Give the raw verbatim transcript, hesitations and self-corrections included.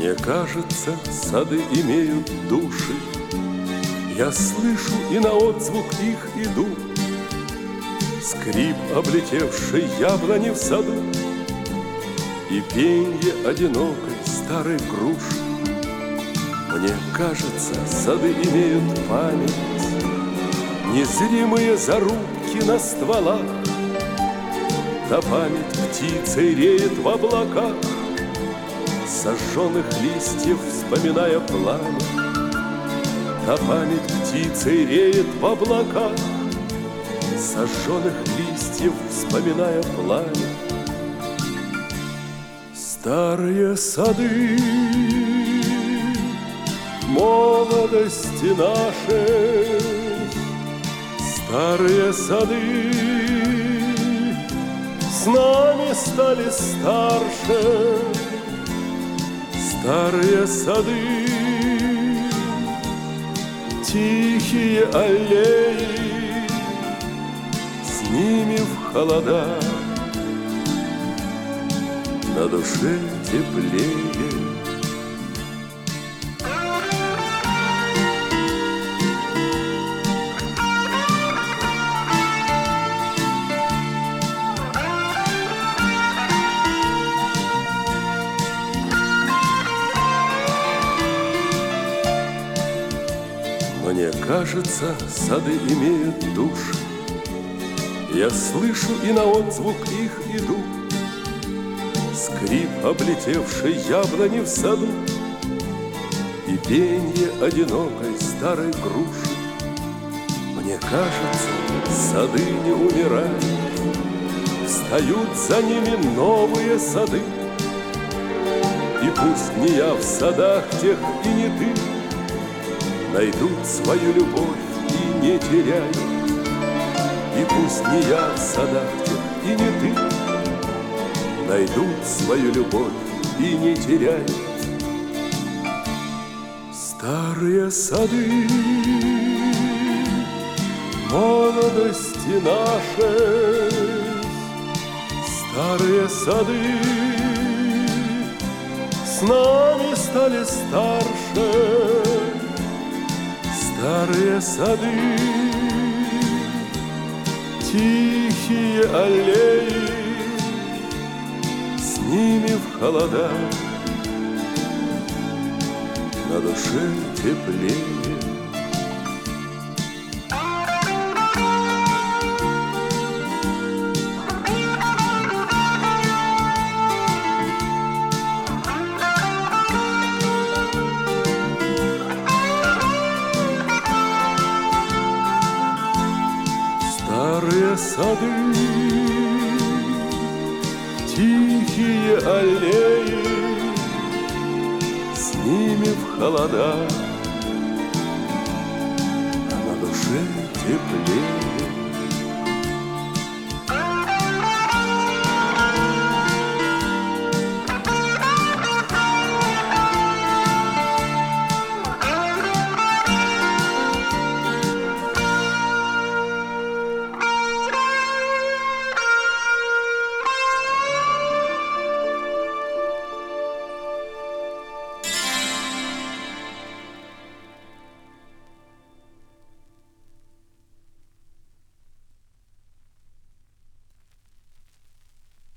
Мне кажется, сады имеют души, я слышу и на отзвук их иду. Скрип облетевшей яблони в саду и пенье одинокой старой груши. Мне кажется, сады имеют память, незримые зарубки на стволах. Да память птицей реет в облаках, сожженных листьев вспоминая пламя. Да память птицей реет в облаках, сожженных листьев вспоминая пламя. Старые сады молодости нашей, старые сады с нами стали старше. Старые сады, тихие аллеи, с ними в холода на душе теплее. Мне кажется, сады имеют души, я слышу и на отзвук их иду. Скрип облетевшей яблони в саду и пенье одинокой старой груши. Мне кажется, сады не умирают, встают за ними новые сады. И пусть не я в садах тех и не ты найдут свою любовь и не теряют. И пусть не я в садах тех и не ты найдут свою любовь и не теряют. Старые сады молодости нашей, старые сады с нами стали старше. Старые сады, тихие аллеи, с ними в холода на душе теплее. Старые сады, тихие аллеи, с ними в холода, а на душе теплее.